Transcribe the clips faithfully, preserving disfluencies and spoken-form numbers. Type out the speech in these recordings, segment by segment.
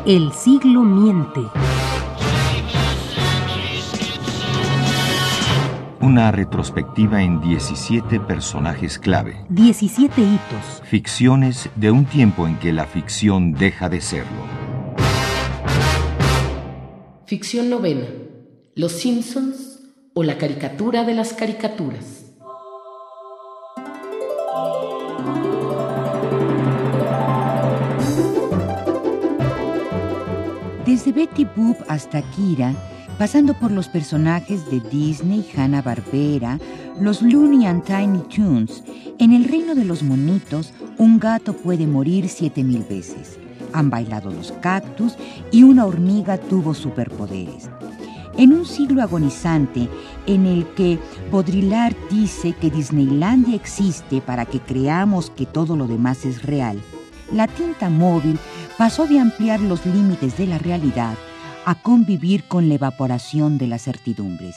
El siglo miente. Una retrospectiva en diecisiete personajes clave. diecisiete hitos. Ficciones de un tiempo en que la ficción deja de serlo. Ficción novena. Los Simpsons o la caricatura de las caricaturas. Desde Betty Boop hasta Kira, pasando por los personajes de Disney, Hanna-Barbera, los Looney and Tiny Toons, en el reino de los monitos, un gato puede morir siete mil veces. Han bailado los cactus y una hormiga tuvo superpoderes. En un siglo agonizante en el que Baudrillard dice que Disneylandia existe para que creamos que todo lo demás es real, la tinta móvil pasó de ampliar los límites de la realidad a convivir con la evaporación de las certidumbres.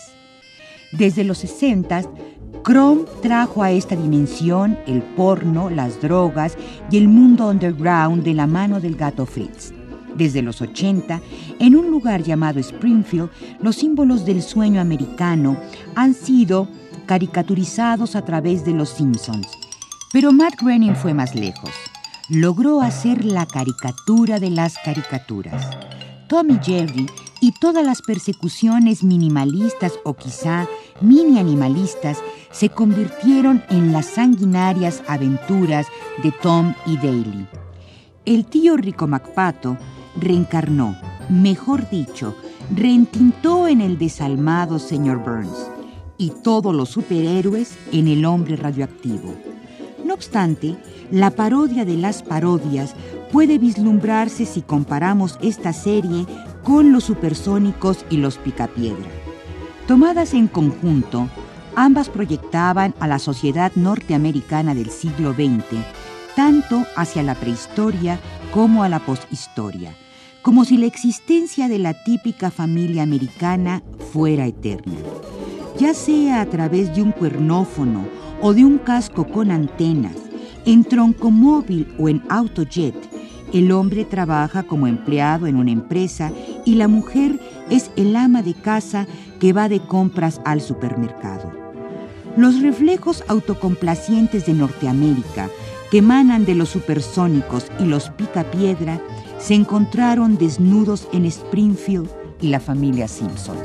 Desde los sesentas, Chrome trajo a esta dimensión el porno, las drogas y el mundo underground de la mano del gato Fritz. Desde los ochenta, en un lugar llamado Springfield, los símbolos del sueño americano han sido caricaturizados a través de los Simpsons. Pero Matt Groening fue más lejos. Logró hacer la caricatura de las caricaturas. Tom y Jerry y todas las persecuciones minimalistas o quizá mini-animalistas se convirtieron en las sanguinarias aventuras de Tom y Daly. El tío Rico McPato reencarnó, mejor dicho, reentintó en el desalmado señor Burns y todos los superhéroes en el hombre radioactivo. No obstante, la parodia de las parodias puede vislumbrarse si comparamos esta serie con los supersónicos y los Picapiedra. Tomadas en conjunto, ambas proyectaban a la sociedad norteamericana del siglo veinte, tanto hacia la prehistoria como a la poshistoria, como si la existencia de la típica familia americana fuera eterna. Ya sea a través de un cuernófono o de un casco con antenas, en troncomóvil o en autojet, el hombre trabaja como empleado en una empresa y la mujer es el ama de casa que va de compras al supermercado. Los reflejos autocomplacientes de Norteamérica, que emanan de los supersónicos y los Picapiedra, se encontraron desnudos en Springfield y la familia Simpson.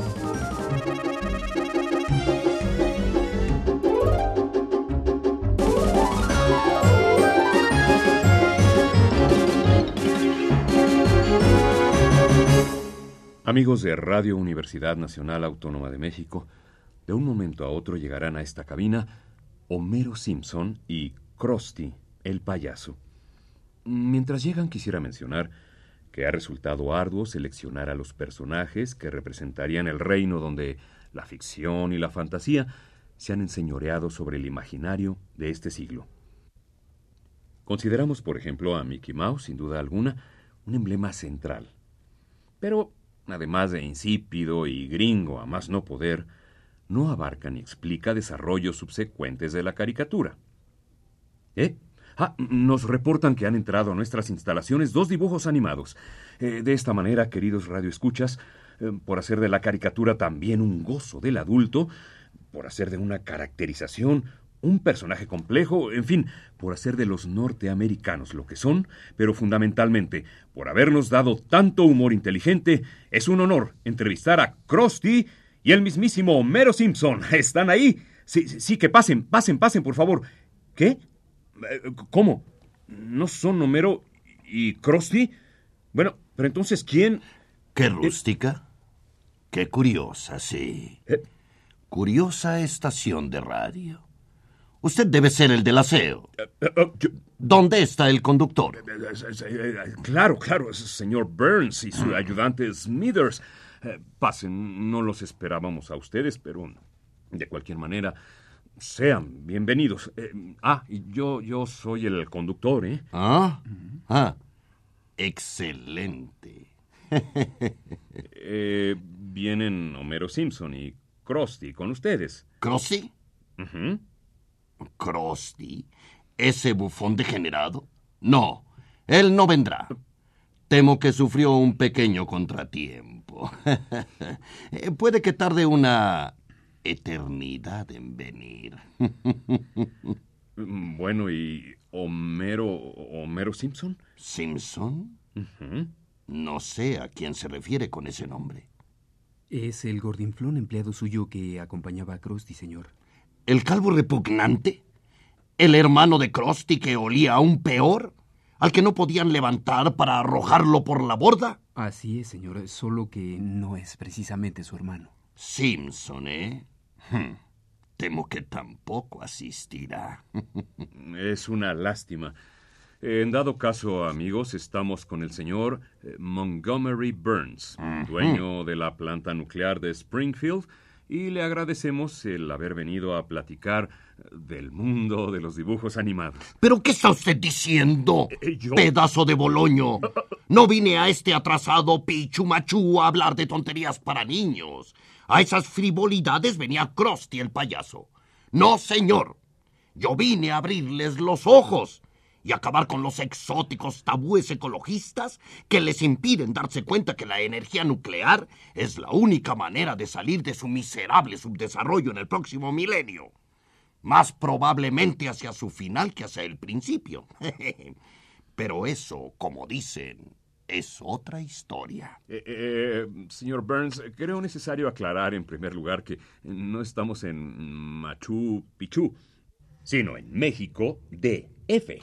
Amigos de Radio Universidad Nacional Autónoma de México, de un momento a otro llegarán a esta cabina Homero Simpson y Krusty, el payaso. Mientras llegan, quisiera mencionar que ha resultado arduo seleccionar a los personajes que representarían el reino donde la ficción y la fantasía se han enseñoreado sobre el imaginario de este siglo. Consideramos, por ejemplo, a Mickey Mouse, sin duda alguna, un emblema central. Pero además de insípido y gringo a más no poder, no abarca ni explica desarrollos subsecuentes de la caricatura. ¿Eh? Ah, nos reportan que han entrado a nuestras instalaciones dos dibujos animados. Eh, de esta manera, queridos radioescuchas, eh, por hacer de la caricatura también un gozo del adulto, por hacer de una caracterización un personaje complejo, en fin, por hacer de los norteamericanos lo que son, pero fundamentalmente por habernos dado tanto humor inteligente, es un honor entrevistar a Krusty y el mismísimo Homero Simpson. ¿Están ahí? Sí, sí, que pasen, pasen, pasen, por favor. ¿Qué? ¿Cómo? ¿No son Homero y Krusty? Bueno, pero entonces, ¿quién? ¿Qué rústica? Eh... Qué curiosa, sí. ¿Eh? Curiosa estación de radio. Usted debe ser el del aseo. Uh, uh, uh, yo... ¿Dónde está el conductor? Claro, claro, señor Burns y su ayudante Smithers. Eh, pasen, no los esperábamos a ustedes, pero de cualquier manera, sean bienvenidos. Eh, ah, y yo, yo soy el conductor, ¿eh? Ah, ah, excelente. eh, vienen Homero Simpson y Krusty con ustedes. ¿Krusty? Uh-huh. ¿Krusty? ¿Ese bufón degenerado? No, él no vendrá. Temo que sufrió un pequeño contratiempo. Puede que tarde una eternidad en venir. Bueno, ¿y Homero, Homero Simpson? ¿Simpson? Uh-huh. No sé a quién se refiere con ese nombre. Es el gordinflón empleado suyo que acompañaba a Krusty, señor. ¿El calvo repugnante? ¿El hermano de Krusty que olía aún peor? ¿Al que no podían levantar para arrojarlo por la borda? Así es, señor, solo que no es precisamente su hermano. Simpson, ¿eh? Hmm. Temo que tampoco asistirá. Es una lástima. En dado caso, amigos, estamos con el señor eh, Montgomery Burns, uh-huh. dueño de la planta nuclear de Springfield, y le agradecemos el haber venido a platicar del mundo de los dibujos animados. ¿Pero qué está usted diciendo, eh, ¿yo? pedazo de boloño? No vine a este atrasado Pichu Machu a hablar de tonterías para niños. A esas frivolidades venía Krusty el payaso. No, señor. Yo vine a abrirles los ojos y acabar con los exóticos tabúes ecologistas que les impiden darse cuenta que la energía nuclear es la única manera de salir de su miserable subdesarrollo en el próximo milenio. Más probablemente hacia su final que hacia el principio. Pero eso, como dicen, es otra historia. Eh, eh, señor Burns, creo necesario aclarar en primer lugar que no estamos en Machu Picchu, sino en México D F.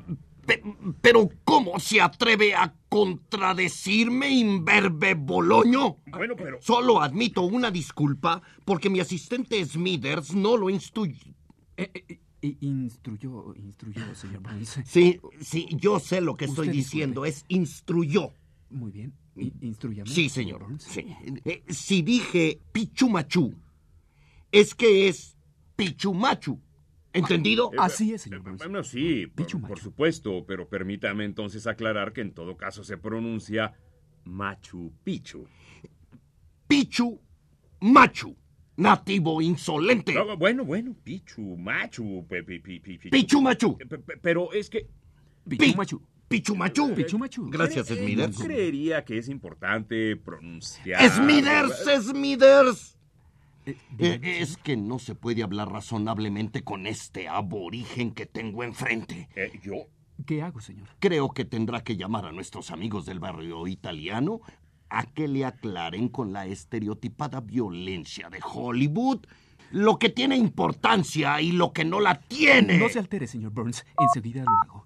¿Pero cómo se atreve a contradecirme, imberbe boloño? Bueno, pero... Solo admito una disculpa porque mi asistente Smithers no lo instruyó. Eh, eh, instruyó, instruyó, señor Burns. Sí, sí, yo sé lo que Usted estoy diciendo, es instruyó. Muy bien, I- instrúyame. Sí, señor. Sí. Eh, si dije Pichu Machu, es que es Pichu Machu. ¿Entendido? Eh, Así es, señor Burns. Bueno, sí, Pichu por, por Machu. supuesto, pero permítame entonces aclarar que en todo caso se pronuncia Machu Picchu. Pichu Machu. Nativo insolente. No, bueno, bueno, Pichu Machu. Pe, pe, pe, pe, pe- Pichu Machu. pe- pe- Pero es que... Pichu Machu. Pichu Machu. Pichu Machu. Gracias, eh, Smithers. Yo creería que es importante pronunciar... Smithers, Smithers. Eh, Eh, dígame, es que no se puede hablar razonablemente con este aborigen que tengo enfrente. Eh, ¿Yo? ¿Qué hago, señor? Creo que tendrá que llamar a nuestros amigos del barrio italiano a que le aclaren con la estereotipada violencia de Hollywood lo que tiene importancia y lo que no la tiene. No se altere, señor Burns. Enseguida lo hago.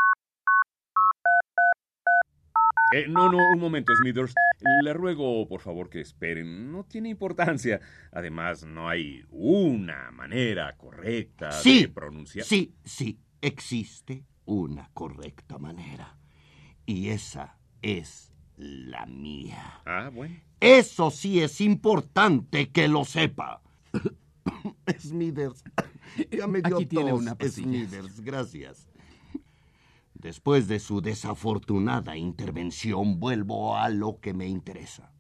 Eh, no, no, un momento, Smithers. Le ruego, por favor, que esperen. No tiene importancia. Además, no hay una manera correcta Sí, de pronunciar. sí, sí, existe una correcta manera. Y esa es la mía. Ah, bueno. Eso sí es importante que lo sepa. Smithers, ya me dio Aquí tiene tos, una pastilla. Smithers, gracias. Después de su desafortunada intervención, vuelvo a lo que me interesa.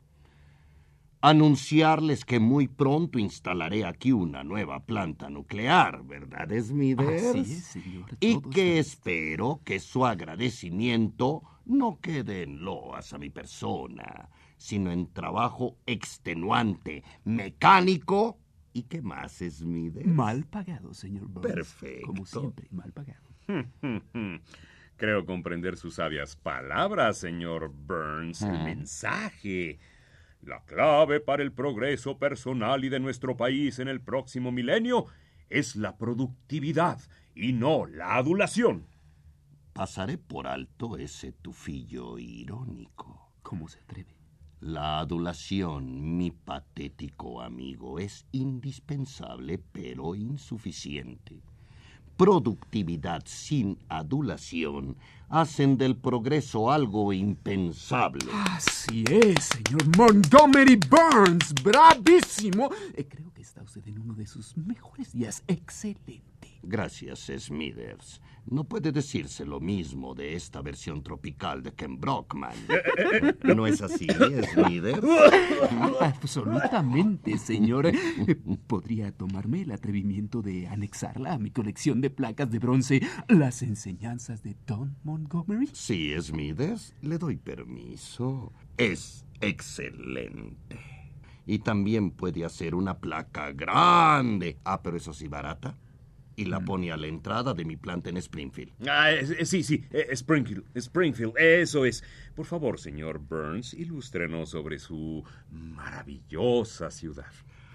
Anunciarles que muy pronto instalaré aquí una nueva planta nuclear, ¿verdad, Smithers? Así es, señor. Y Todo que está listo. espero que su agradecimiento no quede en loas a mi persona, sino en trabajo extenuante, mecánico y qué más, Smithers. Mal pagado, señor Burns. Perfecto. Como siempre, mal pagado. Creo comprender sus sabias palabras, señor Burns. El mensaje. La clave para el progreso personal y de nuestro país en el próximo milenio es la productividad y no la adulación. Pasaré por alto ese tufillo irónico. ¿Cómo se atreve? La adulación, mi patético amigo, es indispensable pero insuficiente. Productividad sin adulación hacen del progreso algo impensable. Así es, señor Montgomery Burns. ¡Bravísimo! Eh, creo que está usted en uno de sus mejores días. Excelente. Gracias, Smithers. No puede decirse lo mismo de esta versión tropical de Ken Brockman. ¿No es así, Smithers? Absolutamente, señor. Eh, ¿Podría tomarme el atrevimiento de anexarla a mi colección de placas de bronce, las enseñanzas de Don Monroe? Montgomery? Sí, Smithers, le doy permiso. Es excelente. Y también puede hacer una placa grande. Ah, pero eso sí, barata. Y la pone a la entrada de mi planta en Springfield. Ah, eh, sí, sí, eh, Springfield, Springfield, eso es. Por favor, señor Burns, ilústrenos sobre su maravillosa ciudad.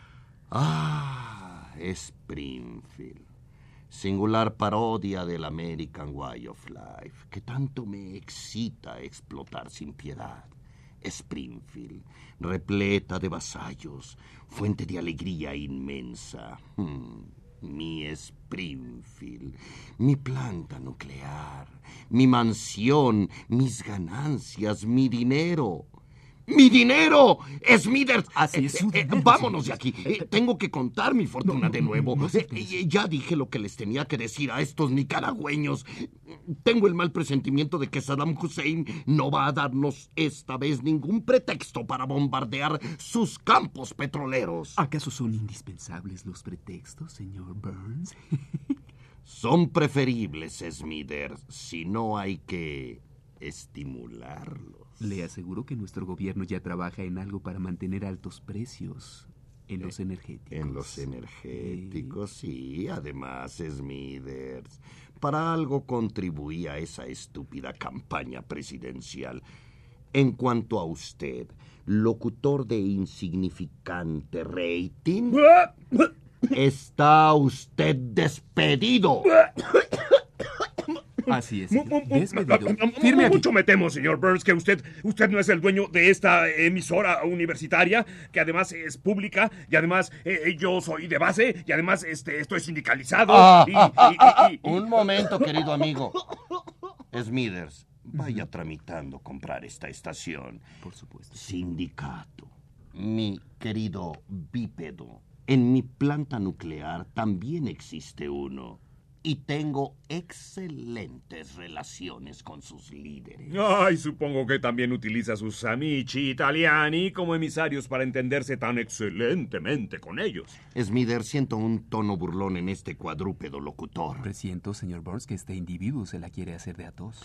Ah, Springfield. Singular parodia del American Way of Life, que tanto me excita explotar sin piedad. Springfield, repleta de vasallos, fuente de alegría inmensa. Hmm. Mi Springfield, mi planta nuclear, mi mansión, mis ganancias, mi dinero. ¡Mi dinero! ¡Smithers! Así es, eh, su eh, dinero, vámonos de señor. aquí. Eh, tengo que contar mi fortuna No, de no, nuevo. no se Eh, piense. eh, ya dije lo que les tenía que decir a estos nicaragüeños. Tengo el mal presentimiento de que Saddam Hussein no va a darnos esta vez ningún pretexto para bombardear sus campos petroleros. ¿Acaso son indispensables los pretextos, señor Burns? Son preferibles, Smithers, si no hay que estimularlos. Le aseguro que nuestro gobierno ya trabaja en algo para mantener altos precios en los energéticos. En los energéticos, sí. Además, Smithers, para algo contribuía esa estúpida campaña presidencial. En cuanto a usted, locutor de insignificante rating, está usted despedido. Así es. Mu- mu- mu- Despedido. mu- mu- Firme aquí. Mucho me temo, señor Burns, que usted, usted no es el dueño de esta emisora universitaria, que además es pública, y además eh, yo soy de base, y además este, estoy sindicalizado. Ah, y- ah, y- ah, y- ah, y- y- Un momento, querido amigo. Smithers, vaya tramitando comprar esta estación. Por supuesto. Sindicato. Mi querido bípedo, en mi planta nuclear también existe uno. Y tengo excelentes relaciones con sus líderes. Ay, supongo que también utiliza sus amici italiani como emisarios para entenderse tan excelentemente con ellos. Smithers, siento un tono burlón en este cuadrúpedo locutor. Presiento, señor Burns, que este individuo se la quiere hacer de a tos.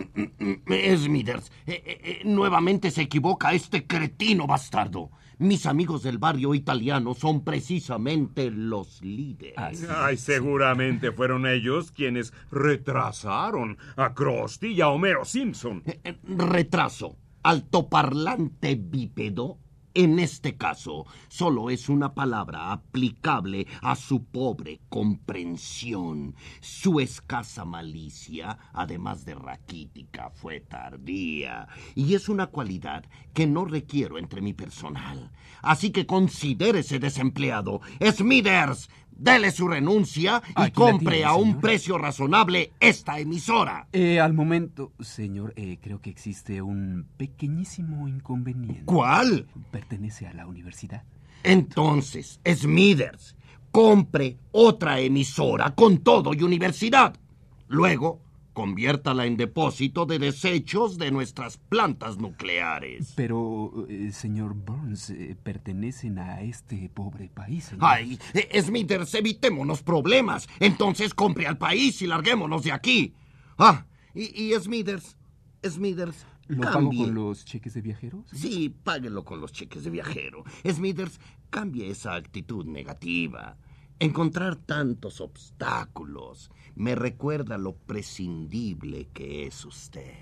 Smithers, eh, eh, eh, nuevamente se equivoca este cretino bastardo. Mis amigos del barrio italiano son precisamente los líderes. Así Ay, seguramente fueron ellos quienes retrasaron a Krusty y a Homero Simpson. Eh, eh, Retraso. Altoparlante bípedo, en este caso, solo es una palabra aplicable a su pobre comprensión. Su escasa malicia, además de raquítica, fue tardía. Y es una cualidad que no requiero entre mi personal. Así que considérese desempleado. Smithers, dele su renuncia y Aquí la compre tiene, a un señor. precio razonable esta emisora. Eh, al momento, señor, eh, creo que existe un pequeñísimo inconveniente. ¿Cuál? Pertenece a la universidad. Entonces, Smithers, compre otra emisora con todo y universidad. Luego, conviértala en depósito de desechos de nuestras plantas nucleares. Pero, eh, señor Burns, eh, pertenecen a este pobre país, señor. Ay, eh, Smithers, evitémonos problemas. Entonces compre al país y larguémonos de aquí. Ah, y, y Smithers, Smithers, ¿Lo pago cambie. con los cheques de viajeros? Sí, páguelo con los cheques de viajero. Smithers, cambie esa actitud negativa. Encontrar tantos obstáculos me recuerda lo prescindible que es usted.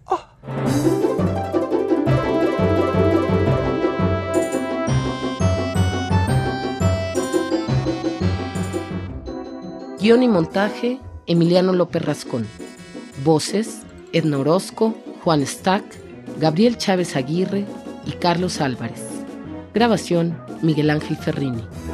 Guión y montaje, Emiliano López Rascón. Voces, Edna Orozco, Juan Stack, Gabriel Chávez Aguirre y Carlos Álvarez. Grabación, Miguel Ángel Ferrini.